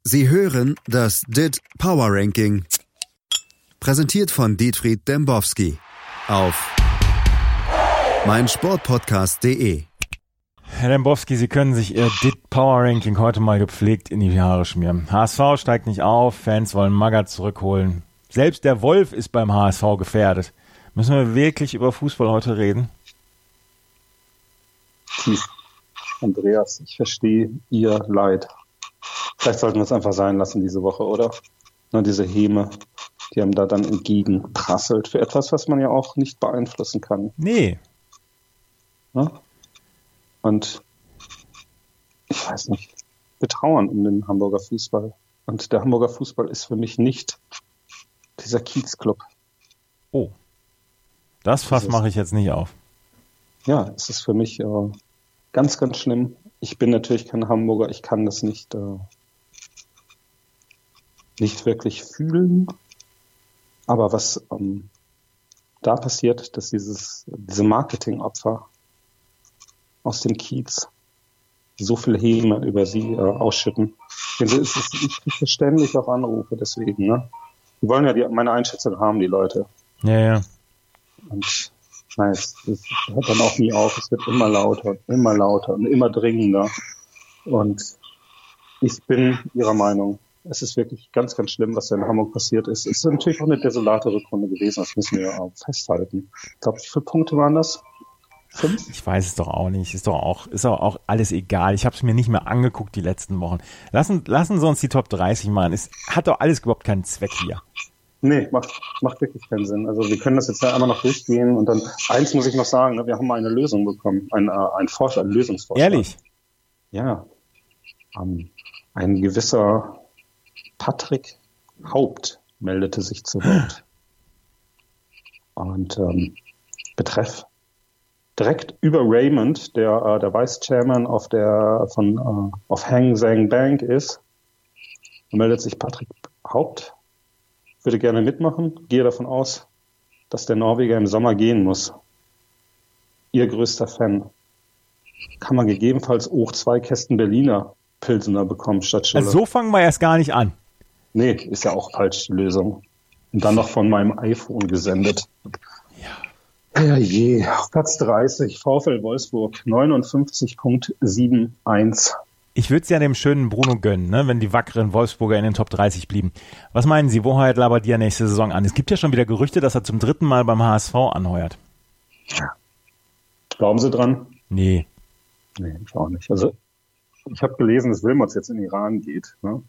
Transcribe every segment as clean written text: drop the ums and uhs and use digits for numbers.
Sie hören das DIT Power Ranking. Präsentiert von Dietfried Dembowski auf meinsportpodcast.de. Herr Dembowski, Sie können sich Ihr DIT Power Ranking heute mal gepflegt in die Haare schmieren. HSV steigt nicht auf, Fans wollen Magath zurückholen. Selbst der Wolf ist beim HSV gefährdet. Müssen wir wirklich über Fußball heute reden? Andreas, ich verstehe Ihr Leid. Vielleicht sollten wir es einfach sein lassen diese Woche, oder? Na, diese Häme, die einem da dann entgegenprasselt für etwas, was man ja auch nicht beeinflussen kann. Nee. Ja? Und ich weiß nicht, wir trauern um den Hamburger Fußball. Und der Hamburger Fußball ist für mich nicht dieser Kiezclub. Oh, das Fass mache ich jetzt nicht auf. Ja, es ist für mich ganz, ganz schlimm. Ich bin natürlich kein Hamburger, ich kann das nicht wirklich fühlen. Aber was da passiert, dass diese Marketingopfer aus dem Kiez so viel Häme über sie ausschütten. Ich kriege ständig auch Anrufe deswegen. Ne? Die wollen ja meine Einschätzung haben, die Leute. Ja. Und nein, es hört dann auch nie auf. Es wird immer lauter und immer dringender. Und ich bin Ihrer Meinung. Es ist wirklich ganz, ganz schlimm, was da in Hamburg passiert ist. Es ist natürlich auch eine desolate Rückrunde gewesen. Das müssen wir auch festhalten. Ich glaube, wie viele Punkte waren das? 5? Ich weiß es doch auch nicht. Ist doch auch alles egal. Ich habe es mir nicht mehr angeguckt die letzten Wochen. Lassen Sie uns die Top 30 machen. Es hat doch alles überhaupt keinen Zweck hier. Nee, macht wirklich keinen Sinn. Also wir können das jetzt ja einmal noch durchgehen und dann, eins muss ich noch sagen, ne, wir haben mal eine Lösung bekommen, einen Lösungsvorschlag. Ehrlich? Ja. Ein gewisser Patrick Haupt meldete sich zu Wort. Und betreff direkt über Raymond, der Vice Chairman auf Hang Seng Bank ist, meldet sich Patrick Haupt. Würde gerne mitmachen, gehe davon aus, dass der Norweger im Sommer gehen muss. Ihr größter Fan. Kann man gegebenenfalls auch 2 Kästen Berliner Pilsener bekommen statt Schulle. Also so fangen wir erst gar nicht an. Nee, ist ja auch falsch die Lösung. Und dann noch von meinem iPhone gesendet. Ja je. Auf Platz 30, VfL Wolfsburg, 59,71. Ich würde es ja dem schönen Bruno gönnen, ne, wenn die wackeren Wolfsburger in den Top 30 blieben. Was meinen Sie, wo heuert Labbadia nächste Saison an? Es gibt ja schon wieder Gerüchte, dass er zum 3. Mal beim HSV anheuert. Glauben Sie dran? Nee, ich auch nicht. Also ich habe gelesen, dass Wilmots jetzt in den Iran geht. Ne?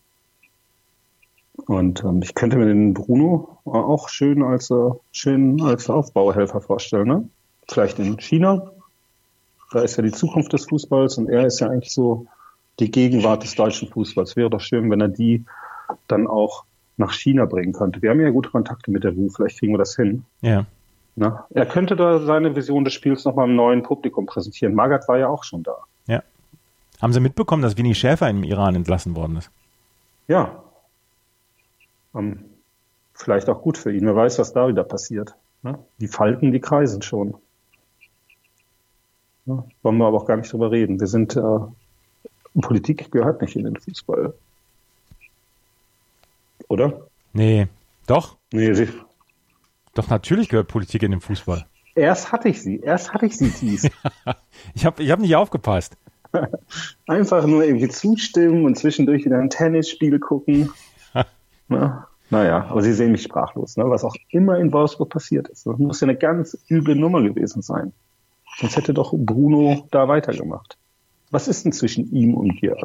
Und ich könnte mir den Bruno auch schön als Aufbauhelfer vorstellen. Ne? Vielleicht in China. Da ist ja die Zukunft des Fußballs und er ist ja eigentlich so die Gegenwart des deutschen Fußballs. Wäre doch schön, wenn er die dann auch nach China bringen könnte. Wir haben ja gute Kontakte mit der WU, vielleicht kriegen wir das hin. Ja. Na? Er könnte da seine Vision des Spiels nochmal einem neuen Publikum präsentieren. Magath war ja auch schon da. Ja. Haben Sie mitbekommen, dass Winnie Schäfer im Iran entlassen worden ist? Ja. Vielleicht auch gut für ihn. Wer weiß, was da wieder passiert. Ne? Die Falten, die kreisen schon. Ja, wollen wir aber auch gar nicht drüber reden. Wir sind Politik gehört nicht in den Fußball. Oder? Nee. Doch? Nee, Doch, natürlich gehört Politik in den Fußball. Erst hatte ich sie, Thies. Ich hab nicht aufgepasst. Einfach nur irgendwie zustimmen und zwischendurch wieder ein Tennisspiel gucken. Naja, aber Sie sehen mich sprachlos, ne? Was auch immer in Wolfsburg passiert ist. Das muss ja eine ganz üble Nummer gewesen sein. Sonst hätte doch Bruno da weitergemacht. Was ist denn zwischen ihm und Jörg?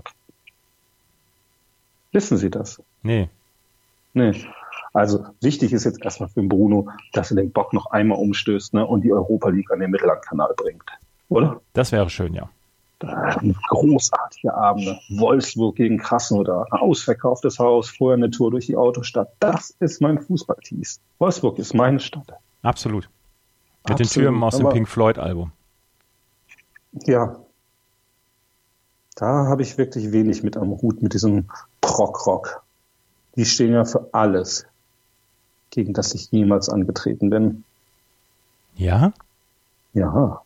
Wissen Sie das? Nee. Also wichtig ist jetzt erstmal für den Bruno, dass er den Bock noch einmal umstößt, ne, und die Europa League an den Mittellandkanal bringt. Oder? Das wäre schön, ja. Großartige Abende. Wolfsburg gegen Krasnodar. Ausverkauftes Haus, vorher eine Tour durch die Autostadt. Das ist mein Fußballtees. Wolfsburg ist meine Stadt. Absolut. Mit den Türmen aus dem Pink Floyd Album. Ja. Da habe ich wirklich wenig mit am Hut, mit diesem Prog-Rock. Die stehen ja für alles, gegen das ich niemals angetreten bin. Ja? Ja.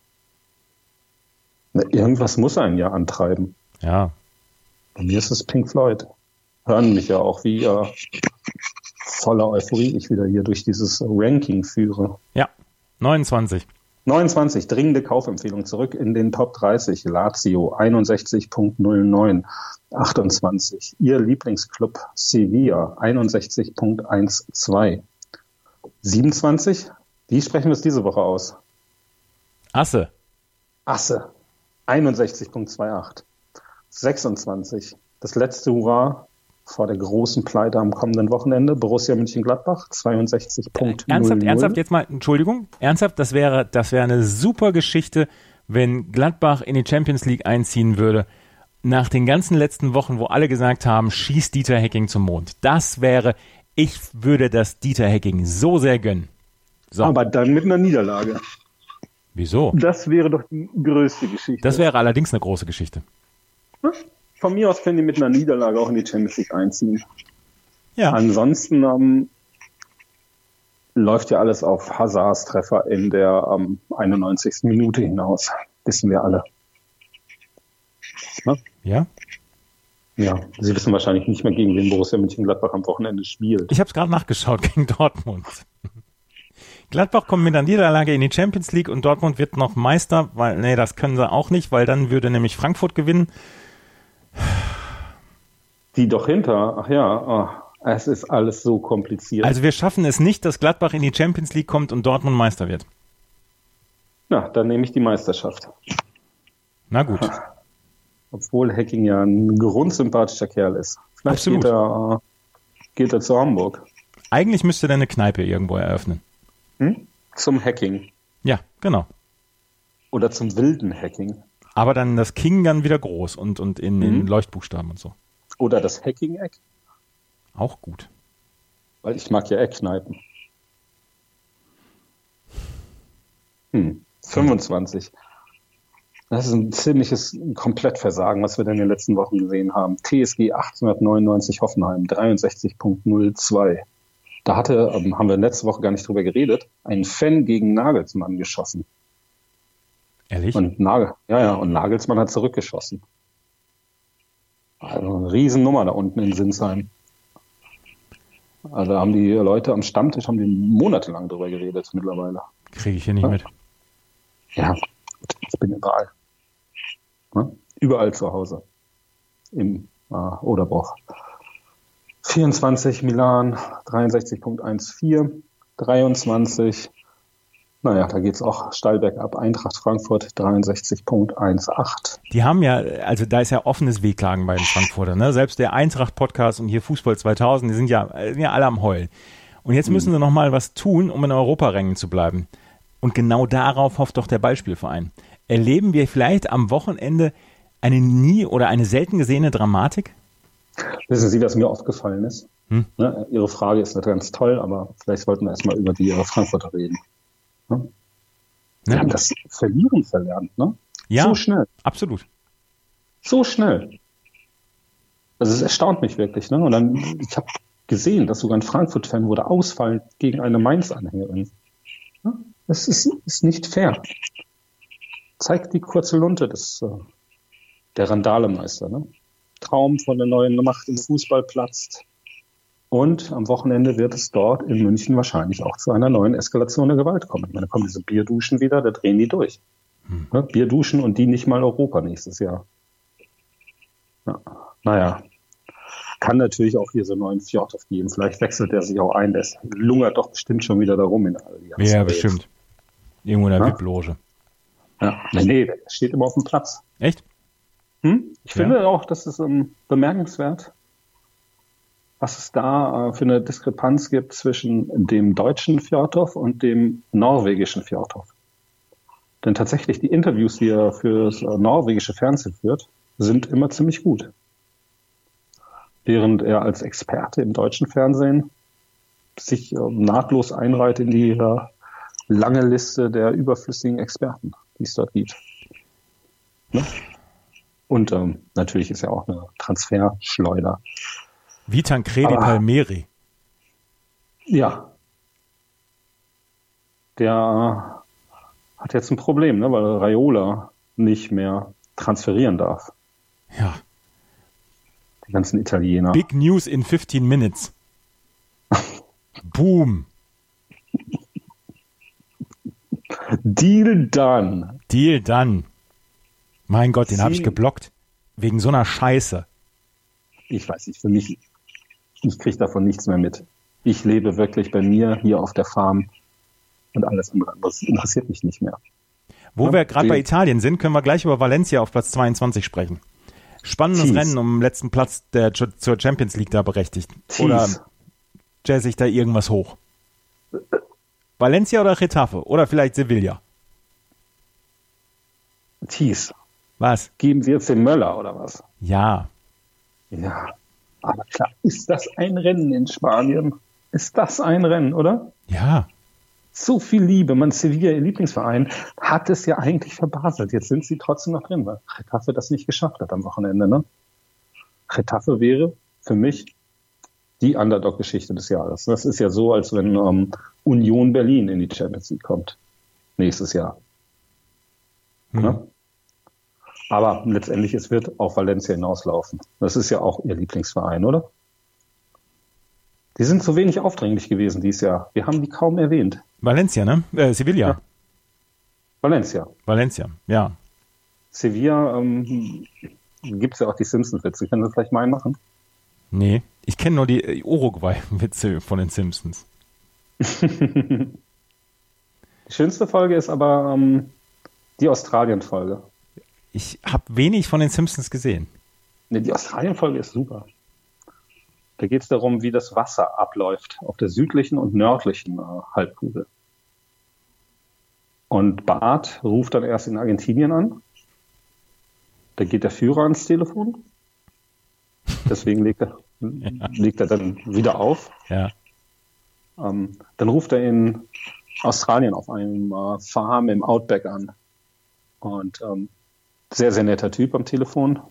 Irgendwas muss einen ja antreiben. Ja. Bei mir ist es Pink Floyd. hören mich ja auch, wie voller Euphorie ich wieder hier durch dieses Ranking führe. Ja, 29. 29, dringende Kaufempfehlung zurück in den Top 30. Lazio 61.09. 28. Ihr Lieblingsclub Sevilla 61.12. 27. Wie sprechen wir es diese Woche aus? Asse 61.28. 26. Das letzte Hurra vor der großen Pleite am kommenden Wochenende. Borussia Mönchengladbach 62.00. Ernsthaft jetzt mal, Entschuldigung, das wäre eine super Geschichte, wenn Gladbach in die Champions League einziehen würde, nach den ganzen letzten Wochen, wo alle gesagt haben, schießt Dieter Hecking zum Mond. Ich würde das Dieter Hecking so sehr gönnen. So. Aber dann mit einer Niederlage. Wieso? Das wäre doch die größte Geschichte. Das wäre allerdings eine große Geschichte. Von mir aus können die mit einer Niederlage auch in die Champions League einziehen. Ja. Ansonsten läuft ja alles auf Hazards Treffer in der 91. Minute hinaus. Wissen wir alle. Ja? Ja, Sie wissen wahrscheinlich nicht mehr, gegen wen Borussia Mönchengladbach am Wochenende spielt. Ich habe es gerade nachgeschaut, gegen Dortmund. Gladbach kommt mit einer Niederlage in die Champions League und Dortmund wird noch Meister, weil, das können sie auch nicht, weil dann würde nämlich Frankfurt gewinnen. Die doch hinter, es ist alles so kompliziert. Also wir schaffen es nicht, dass Gladbach in die Champions League kommt und Dortmund Meister wird. Na, dann nehme ich die Meisterschaft. Na gut. Obwohl Hecking ja ein grundsympathischer Kerl ist. Vielleicht geht er zu Hamburg. Eigentlich müsste der eine Kneipe irgendwo eröffnen. Zum Hacking. Ja, genau. Oder zum wilden Hacking. Aber dann das King dann wieder groß und in Leuchtbuchstaben und so. Oder das Hacking-Eck. Auch gut. Weil ich mag ja Eckkneipen. 25. Das ist ein ziemliches Komplettversagen, was wir denn in den letzten Wochen gesehen haben. TSG 1899 Hoffenheim 63.02. Da haben wir letzte Woche gar nicht drüber geredet, ein Fan gegen Nagelsmann geschossen. Ehrlich? Und Nagelsmann hat zurückgeschossen. Also eine Riesennummer da unten in Sinsheim. Also da haben die Leute am Stammtisch monatelang drüber geredet mittlerweile. Kriege ich hier nicht mit. Ja, ich bin überall. Ne? Überall zu Hause. Im Oderbruch. 24 Milan, 63.14. 23. Naja, da geht's auch steil bergab. Eintracht Frankfurt 63.18. Die haben ja, also da ist ja offenes Wehklagen bei den Frankfurter. Ne? Selbst der Eintracht-Podcast und hier Fußball 2000, die sind ja alle am Heulen. Und jetzt müssen sie nochmal was tun, um in Europarängen zu bleiben. Und genau darauf hofft doch der Ballspielverein. Erleben wir vielleicht am Wochenende eine selten gesehene Dramatik? Wissen Sie, was mir aufgefallen ist? Ne, Ihre Frage ist nicht ganz toll, aber vielleicht sollten wir erstmal über die Frankfurter reden. Ne? Die haben das Verlieren verlernt, ne? Ja, so schnell. Absolut. So schnell. Also es erstaunt mich wirklich. Ne? Und dann, ich habe gesehen, dass sogar ein Frankfurt-Fan wurde ausfallen gegen eine Mainz-Anhängerin. Ne? Das ist nicht fair. Zeigt die kurze Lunte der Randalemeister. Ne? Traum von der neuen Macht im Fußball platzt. Und am Wochenende wird es dort in München wahrscheinlich auch zu einer neuen Eskalation der Gewalt kommen. Ich meine, da kommen diese Bierduschen wieder, da drehen die durch. Ne? Bierduschen und die nicht mal Europa nächstes Jahr. Ja. Naja, kann natürlich auch hier so einen neuen Fjordhoff geben. Vielleicht wechselt er sich auch ein. Der lungert doch bestimmt schon wieder da rum in Allianz. Ja, bestimmt. Irgendwo in der VIP-Loge. Ja, nee, der steht immer auf dem Platz. Echt? Ich finde auch, das ist bemerkenswert, was es da für eine Diskrepanz gibt zwischen dem deutschen Fjordhoff und dem norwegischen Fjordhoff. Denn tatsächlich die Interviews, die er für das norwegische Fernsehen führt, sind immer ziemlich gut. Während er als Experte im deutschen Fernsehen sich nahtlos einreiht in die lange Liste der überflüssigen Experten, die es dort gibt. Ne? Und natürlich ist er auch eine Transferschleuder. Wie Tancredi Palmieri. Ja. Der hat jetzt ein Problem, ne, weil Raiola nicht mehr transferieren darf. Ja. Die ganzen Italiener. Big News in 15 Minutes. Boom. Deal done. Deal done. Mein Gott, den habe ich geblockt. Wegen so einer Scheiße. Ich weiß nicht, für mich, ich kriege davon nichts mehr mit. Ich lebe wirklich bei mir hier auf der Farm und alles andere interessiert mich nicht mehr. Wo wir gerade bei Italien sind, können wir gleich über Valencia auf Platz 22 sprechen. Spannendes Rennen um den letzten Platz, der zur Champions League da berechtigt. Oder jazz ich da irgendwas hoch? Valencia oder Getafe? Oder vielleicht Sevilla? Thies. Was? Geben Sie jetzt den Möller oder was? Ja. Ja, aber klar, ist das ein Rennen in Spanien? Ist das ein Rennen, oder? Ja. So viel Liebe. Sevilla, ihr Lieblingsverein, hat es ja eigentlich verbaselt. Jetzt sind sie trotzdem noch drin, weil Getafe das nicht geschafft hat am Wochenende. Ne? Getafe wäre für mich die Underdog-Geschichte des Jahres. Das ist ja so, als wenn Union Berlin in die Champions League kommt. Nächstes Jahr. Ne? Aber letztendlich, es wird auf Valencia hinauslaufen. Das ist ja auch ihr Lieblingsverein, oder? Die sind so wenig aufdringlich gewesen dieses Jahr. Wir haben die kaum erwähnt. Valencia, ne? Sevilla. Ja. Valencia, ja. Sevilla gibt es ja auch die Simpsons-Witze. Können Sie vielleicht mal einen machen? Nee, ich kenne nur die Uruguay-Witze von den Simpsons. Die schönste Folge ist aber die Australien-Folge. Ich habe wenig von den Simpsons gesehen. Nee, die Australien-Folge ist super. Da geht es darum, wie das Wasser abläuft auf der südlichen und nördlichen Halbkugel. Und Bart ruft dann erst in Argentinien an. Da geht der Führer ans Telefon. Deswegen legt er dann wieder auf. Ja. Dann ruft er in Australien auf einem Farm im Outback an. Und sehr, sehr netter Typ am Telefon,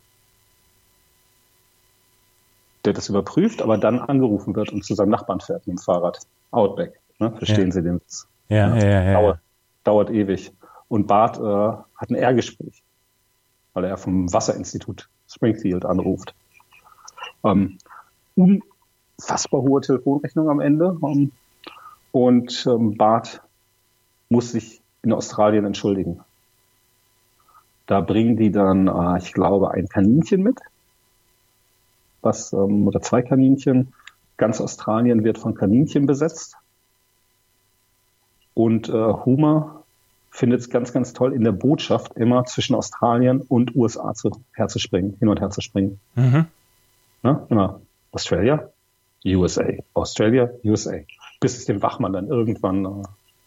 der das überprüft, aber dann angerufen wird und zu seinem Nachbarn fährt mit dem Fahrrad. Outback. Ne? Verstehen Sie den Witz? Ja. Dauert ewig. Und Bart hat ein R-Gespräch, weil er vom Wasserinstitut Springfield anruft. Unfassbar hohe Telefonrechnung am Ende. Und Bart muss sich in Australien entschuldigen. Da bringen die dann, ich glaube, ein Kaninchen mit. Oder 2 Kaninchen. Ganz Australien wird von Kaninchen besetzt. Und Homer findet es ganz, ganz toll, in der Botschaft immer zwischen Australien und USA hin und her zu springen. Mhm. Ja, immer Australia, USA, Australia, USA. Bis es dem Wachmann dann irgendwann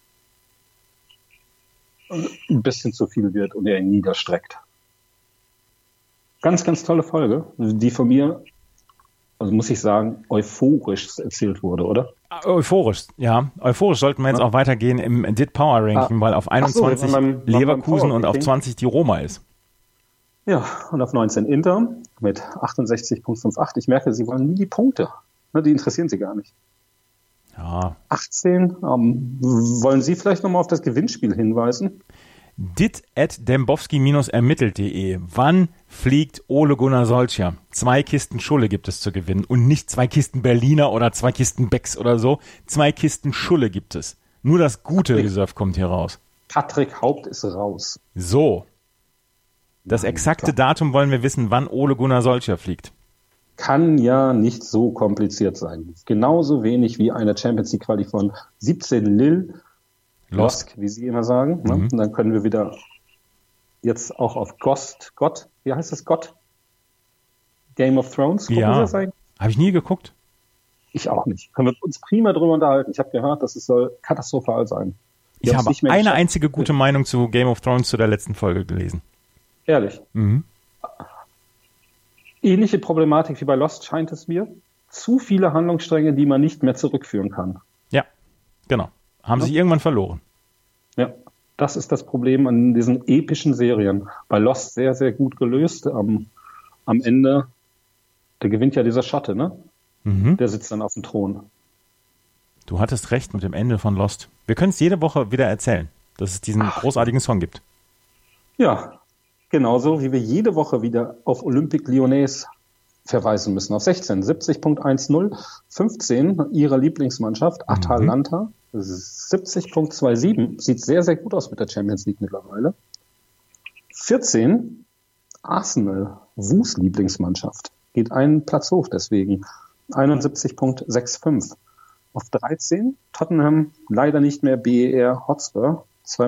ein bisschen zu viel wird und er ihn niederstreckt. Ganz, ganz tolle Folge, die von mir, also muss ich sagen, euphorisch erzählt wurde, oder? Euphorisch, ja. Euphorisch sollten wir jetzt auch weitergehen im DIT Power Ranking, weil auf 21 Leverkusen und auf 20 die Roma ist. Ja, und auf 19 Inter mit 68,58. Ich merke, Sie wollen nie die Punkte. Ne, die interessieren Sie gar nicht. Ja. 18. Wollen Sie vielleicht nochmal auf das Gewinnspiel hinweisen? dit@dembowski-ermittelt.de. Wann fliegt Ole Gunnar Solskjaer? 2 Kisten Schulle gibt es zu gewinnen. Und nicht 2 Kisten Berliner oder 2 Kisten Becks oder so. 2 Kisten Schulle gibt es. Nur das gute Reserve kommt hier raus. Patrick Haupt ist raus. So. Das exakte Datum wollen wir wissen, wann Ole Gunnar Solskjaer fliegt. Kann ja nicht so kompliziert sein. Genauso wenig wie eine Champions League Quali von 17 Lille. Losk, wie Sie immer sagen. Ne? Und dann können wir wieder jetzt auch auf Gott, wie heißt das, Gott? Game of Thrones? Ja, habe ich nie geguckt. Ich auch nicht. Können wir uns prima drüber unterhalten. Ich habe gehört, dass es soll katastrophal sein. Ich habe eine einzige gute Meinung zu Game of Thrones zu der letzten Folge gelesen. Ehrlich? Mhm. Ähnliche Problematik wie bei Lost scheint es mir. Zu viele Handlungsstränge, die man nicht mehr zurückführen kann. Ja, genau. Haben sich irgendwann verloren. Ja, das ist das Problem an diesen epischen Serien. Bei Lost sehr, sehr gut gelöst. Am Ende, da gewinnt ja dieser Schotte, ne? Mhm. Der sitzt dann auf dem Thron. Du hattest recht mit dem Ende von Lost. Wir können es jede Woche wieder erzählen, dass es diesen großartigen Song gibt. Ja, genauso wie wir jede Woche wieder auf Olympique Lyonnais verweisen müssen. Auf 16, 70.10, 15, ihre Lieblingsmannschaft, Atalanta, 70.27, sieht sehr, sehr gut aus mit der Champions League mittlerweile. 14, Arsenal, Wus Lieblingsmannschaft, geht einen Platz hoch deswegen, 71.65. Auf 13, Tottenham, leider nicht mehr BER Hotspur,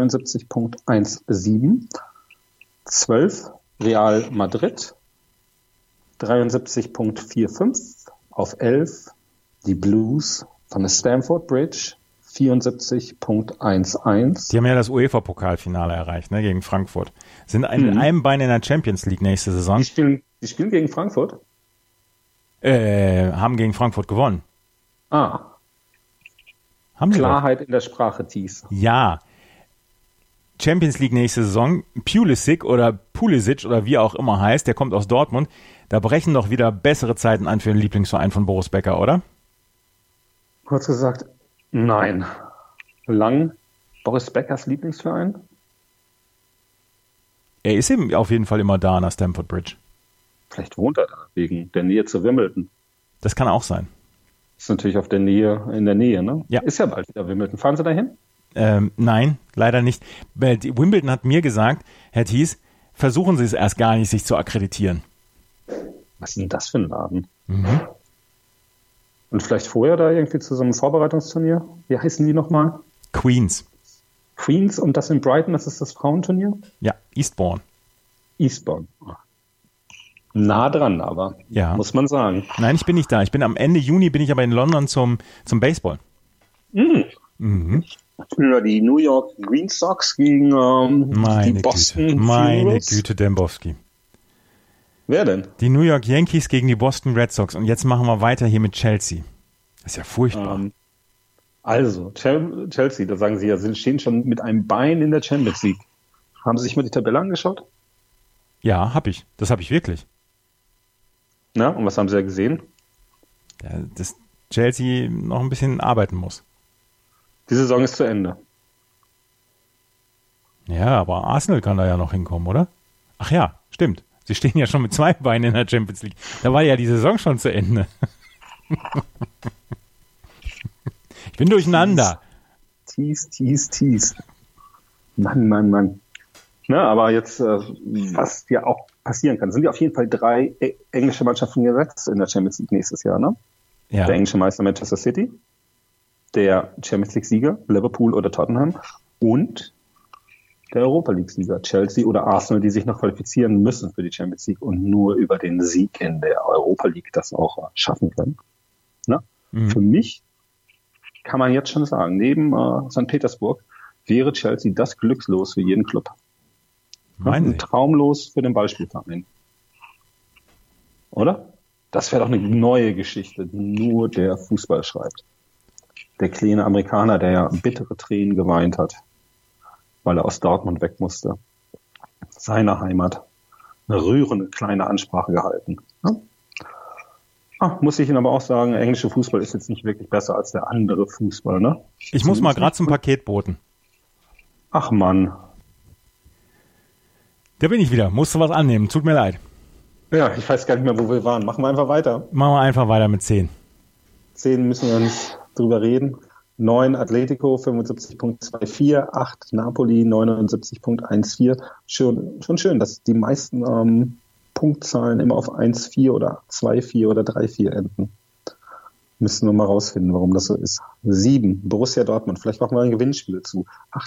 72.17. 12, Real Madrid, 73.45. Auf 11, die Blues von der Stamford Bridge, 74.11. Die haben ja das UEFA-Pokalfinale erreicht, ne, gegen Frankfurt. Sind mit einem Bein in der Champions League nächste Saison. Die spielen gegen Frankfurt? Haben gegen Frankfurt gewonnen. Haben sie Klarheit doch in der Sprache, Thies. Ja. Champions League nächste Saison, Pulisic oder wie auch immer heißt, der kommt aus Dortmund. Da brechen doch wieder bessere Zeiten an für den Lieblingsverein von Boris Becker, oder? Kurz gesagt, nein. Lang Boris Beckers Lieblingsverein? Er ist eben auf jeden Fall immer da an der Stamford Bridge. Vielleicht wohnt er da, wegen der Nähe zu Wimbledon. Das kann auch sein. Ist natürlich in der Nähe, ne? Ja. Ist ja bald wieder Wimbledon. Fahren Sie dahin? Nein, leider nicht. Wimbledon hat mir gesagt, Herr Thies, versuchen Sie es erst gar nicht, sich zu akkreditieren. Was ist denn das für ein Laden? Und vielleicht vorher da irgendwie zu so einem Vorbereitungsturnier? Wie heißen die nochmal? Queens und das in Brighton, das ist das Frauenturnier? Ja, Eastbourne. Nah dran aber, ja. Muss man sagen. Nein, ich bin nicht da. Ich bin am Ende Juni, bin ich aber in London zum Baseball. Die New York Green Sox gegen die Boston Heroes. Meine Güte, Dembowski. Wer denn? Die New York Yankees gegen die Boston Red Sox. Und jetzt machen wir weiter hier mit Chelsea. Das ist ja furchtbar. Also, Chelsea, da sagen Sie ja, Sie stehen schon mit einem Bein in der Champions League. Haben Sie sich mal die Tabelle angeschaut? Ja, habe ich. Das habe ich wirklich. Na, und was haben Sie da gesehen? Ja, dass Chelsea noch ein bisschen arbeiten muss. Die Saison ist zu Ende. Ja, aber Arsenal kann da ja noch hinkommen, oder? Ach ja, stimmt. Sie stehen ja schon mit 2 Beinen in der Champions League. Da war ja die Saison schon zu Ende. Ich bin durcheinander. Tease. Mann. Na, aber jetzt, was ja auch passieren kann, sind ja auf jeden Fall 3 englische Mannschaften gesetzt in der Champions League nächstes Jahr, ne? Ja. Der englische Meister Manchester City, der Champions League-Sieger Liverpool oder Tottenham und der Europa League-Sieger Chelsea oder Arsenal, die sich noch qualifizieren müssen für die Champions League und nur über den Sieg in der Europa League das auch schaffen können. Ne? Für mich kann man jetzt schon sagen, neben St. Petersburg wäre Chelsea das Glückslos für jeden Club. Ein Traumlos für den Ballspielverein. Oder? Das wäre doch eine neue Geschichte, die nur der Fußball schreibt. Der kleine Amerikaner, der ja bittere Tränen geweint hat, weil er aus Dortmund weg musste. Seine Heimat. Eine rührende kleine Ansprache gehalten. Ja? Muss ich Ihnen aber auch sagen, englische Fußball ist jetzt nicht wirklich besser als der andere Fußball, ne? Ich muss mal gerade zum Paketboten. Ach Mann. Da bin ich wieder. Musste was annehmen. Tut mir leid. Ja, ich weiß gar nicht mehr, wo wir waren. Machen wir einfach weiter. Machen wir einfach weiter mit 10. 10 müssen wir nicht drüber reden. 9 Atletico, 75.24. 8 Napoli, 79.14. Schon schön, dass die meisten Punktzahlen immer auf 1,4 oder 2,4 oder 3,4 enden. Müssen wir mal rausfinden, warum das so ist. 7, Borussia Dortmund. Vielleicht machen wir ein Gewinnspiel zu.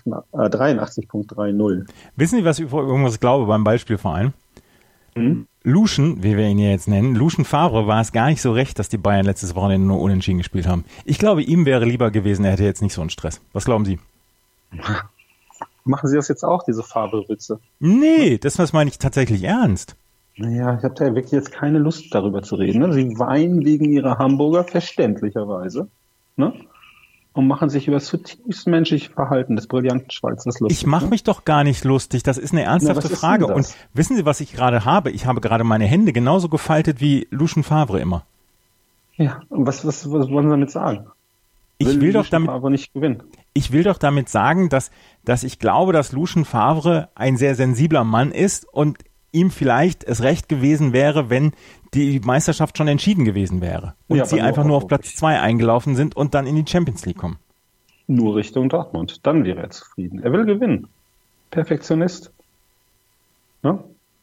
83.30. Wissen Sie, was ich irgendwas glaube beim Ballspielverein? Lucian, wie wir ihn ja jetzt nennen, Lucien Favre war es gar nicht so recht, dass die Bayern letztes Wochenende nur unentschieden gespielt haben. Ich glaube, ihm wäre lieber gewesen, er hätte jetzt nicht so einen Stress. Was glauben Sie? Machen Sie das jetzt auch, diese Favre-Witze? Nee, das meine ich tatsächlich ernst. Naja, ich habe da wirklich jetzt keine Lust, darüber zu reden. Ne? Sie weinen wegen ihrer Hamburger, verständlicherweise. Ne? Und machen sich über das zutiefst menschliche Verhalten des brillanten Schweizers lustig. Ich mache mich doch gar nicht lustig. Das ist eine ernsthafte Frage. Und wissen Sie, was ich gerade habe? Ich habe gerade meine Hände genauso gefaltet wie Lucien Favre immer. Ja, und was wollen Sie damit sagen? Ich will doch damit Favre nicht gewinnen. Ich will doch damit sagen, dass ich glaube, dass Lucien Favre ein sehr sensibler Mann ist und ihm vielleicht es recht gewesen wäre, wenn die Meisterschaft schon entschieden gewesen wäre und sie einfach nur auf Platz 2 eingelaufen sind und dann in die Champions League kommen. Nur Richtung Dortmund. Dann wäre er zufrieden. Er will gewinnen. Perfektionist. Ja?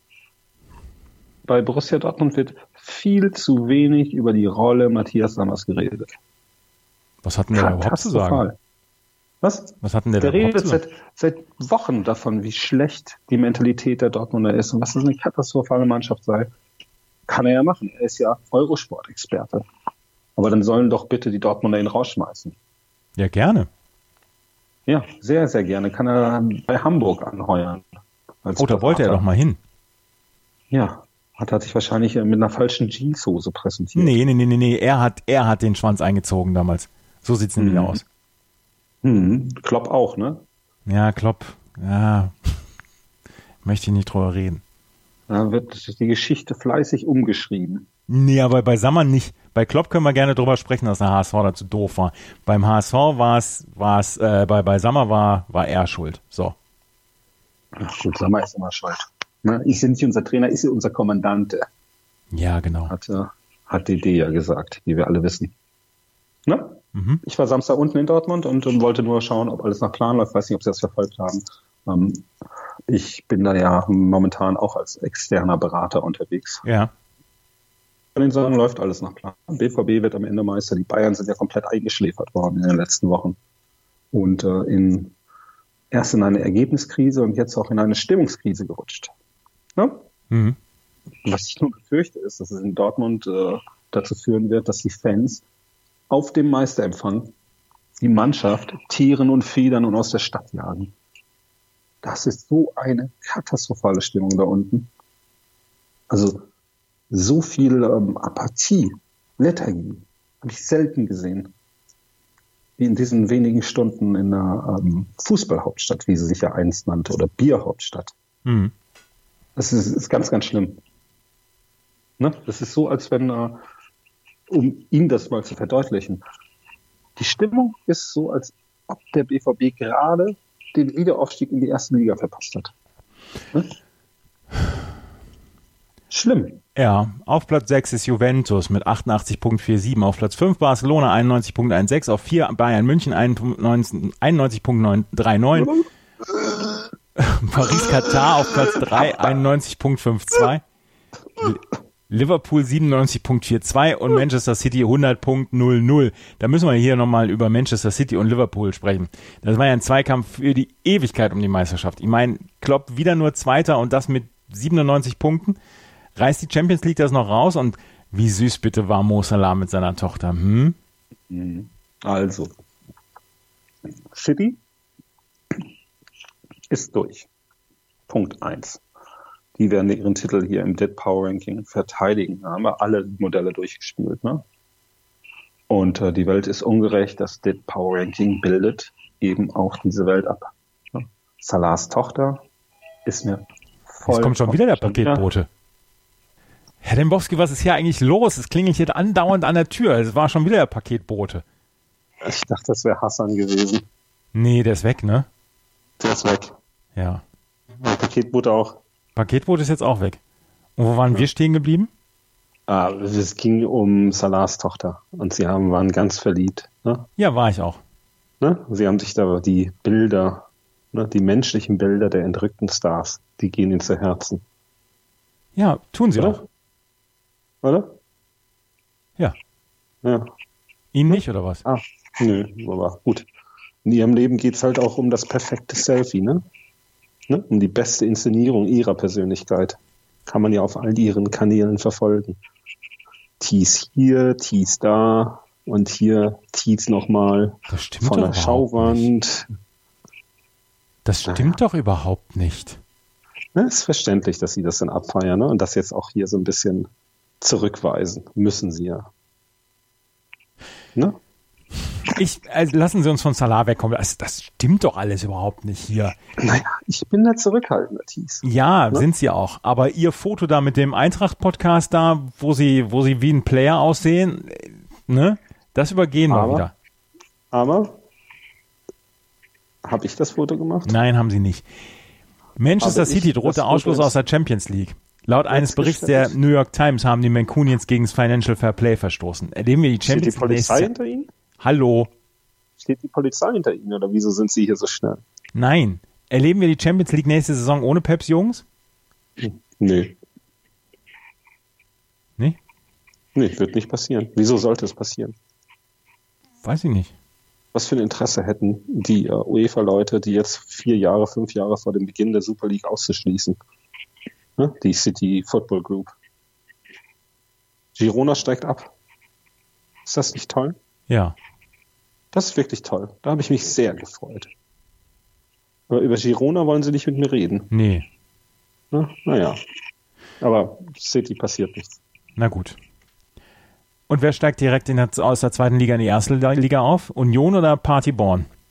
Bei Borussia Dortmund wird viel zu wenig über die Rolle Matthias Sammers geredet. Was hatten wir da überhaupt zu sagen? Was hatten der redet seit Wochen davon, wie schlecht die Mentalität der Dortmunder ist und was das eine katastrophale Mannschaft sei. Kann er ja machen. Er ist ja Eurosport-Experte. Aber dann sollen doch bitte die Dortmunder ihn rausschmeißen. Ja, gerne. Ja, sehr, sehr gerne. Kann er bei Hamburg anheuern. Da wollte er doch mal hin. Ja, hat sich wahrscheinlich mit einer falschen Jeanshose präsentiert. Nee. Er hat den Schwanz eingezogen damals. So sieht's nämlich aus. Klopp auch, ne? Ja, Klopp. Ja. Möchte ich nicht drüber reden. Da wird die Geschichte fleißig umgeschrieben. Nee, aber bei Sammer nicht. Bei Klopp können wir gerne drüber sprechen, dass der HSV dazu doof war. Beim HSV bei Sammer war er schuld. So. Ach gut, Sammer ist immer schuld. Ne? Ich bin nicht unser Trainer, ist unser Kommandante. Ja, genau. Hat die Idee ja gesagt, wie wir alle wissen. Ne? Ich war Samstag unten in Dortmund und wollte nur schauen, ob alles nach Plan läuft. Weiß nicht, ob Sie das verfolgt haben. Ich bin da ja momentan auch als externer Berater unterwegs. Ja. Ich kann Ihnen sagen, läuft alles nach Plan. BVB wird am Ende Meister. Die Bayern sind ja komplett eingeschläfert worden in den letzten Wochen. Und erst in eine Ergebniskrise und jetzt auch in eine Stimmungskrise gerutscht. Ne? Was ich nur befürchte, ist, dass es in Dortmund dazu führen wird, dass die Fans auf dem Meisterempfang die Mannschaft Tieren und Federn und aus der Stadt jagen. Das ist so eine katastrophale Stimmung da unten. Also so viel Apathie, Lethargie habe ich selten gesehen. Wie in diesen wenigen Stunden in der Fußballhauptstadt, wie sie sich ja einst nannte, oder Bierhauptstadt. Das ist ganz, ganz schlimm. Ne? Das ist so, als wenn, um Ihnen das mal zu verdeutlichen, die Stimmung ist so, als ob der BVB gerade den Wiederaufstieg in die erste Liga verpasst hat. Ne? Schlimm. Ja, auf Platz 6 ist Juventus mit 88,47, auf Platz 5 Barcelona 91,16, auf 4 Bayern München 91,39, Paris Katar auf Platz 3 91,52, Liverpool 97,42 und Manchester City 100,00. Da müssen wir hier nochmal über Manchester City und Liverpool sprechen. Das war ja ein Zweikampf für die Ewigkeit um die Meisterschaft. Ich meine, Klopp wieder nur Zweiter und das mit 97 Punkten. Reißt die Champions League das noch raus und wie süß bitte war Mo Salah mit seiner Tochter? Also, City ist durch. Punkt 1. Die werden ihren Titel hier im Dead Power Ranking verteidigen. Da haben wir alle Modelle durchgespielt. Ne? Und die Welt ist ungerecht. Das Dead Power Ranking bildet eben auch diese Welt ab. Ne? Salahs Tochter ist mir voll... Jetzt kommt schon wieder der Paketbote. Herr Dembowski, was ist hier eigentlich los? Es klingelt hier andauernd an der Tür. Es war schon wieder der Paketbote. Ich dachte, das wäre Hassan gewesen. Nee, der ist weg, ne? Der ist weg. Ja. Der Paketbote auch. Paketbote ist jetzt auch weg. Und wo waren wir stehen geblieben? Es ging um Salahs Tochter. Und sie waren ganz verliebt. Ne? Ja, war ich auch. Ne? Sie haben sich da die Bilder, ne, die menschlichen Bilder der entrückten Stars, die gehen ihnen zu Herzen. Ja, tun sie auch. Oder? Ja. Ja. Ihnen nicht, oder was? Nö, aber gut. In ihrem Leben geht es halt auch um das perfekte Selfie, ne? Um die beste Inszenierung ihrer Persönlichkeit. Kann man ja auf all ihren Kanälen verfolgen. Tease hier, Tease da und hier Tease nochmal von der Schauwand. Das stimmt doch überhaupt nicht. Ne, ist verständlich, dass sie das dann abfeiern, ne? Und das jetzt auch hier so ein bisschen zurückweisen. Müssen sie ja. Ne? Lassen Sie uns von Salah wegkommen. Das stimmt doch alles überhaupt nicht hier. Naja, ich bin der zurückhaltende Thies. Ja, ne? Sind Sie auch. Aber Ihr Foto da mit dem Eintracht-Podcast da, wo Sie wie ein Player aussehen, ne? Das übergehen wir wieder. Aber, habe ich das Foto gemacht? Nein, haben Sie nicht. Manchester City drohte Ausschluss aus der Champions League. Laut eines Berichts der New York Times haben die Mancunians gegen das Financial Fair Play verstoßen. Erleben wir die Champions League. Steht die Polizei hinter Ihnen? Hallo. Steht die Polizei hinter Ihnen oder wieso sind Sie hier so schnell? Nein. Erleben wir die Champions League nächste Saison ohne Peps Jungs? Nee. Nee? Nee, wird nicht passieren. Wieso sollte es passieren? Weiß ich nicht. Was für ein Interesse hätten die UEFA-Leute, die jetzt 4 Jahre, 5 Jahre vor dem Beginn der Super League auszuschließen? Ne? Die City Football Group. Girona steigt ab. Ist das nicht toll? Ja. Das ist wirklich toll. Da habe ich mich sehr gefreut. Aber über Girona wollen Sie nicht mit mir reden. Nee. Naja. Aber City passiert nichts. Na gut. Und wer steigt direkt aus der zweiten Liga in die erste Liga auf? Union oder Paderborn?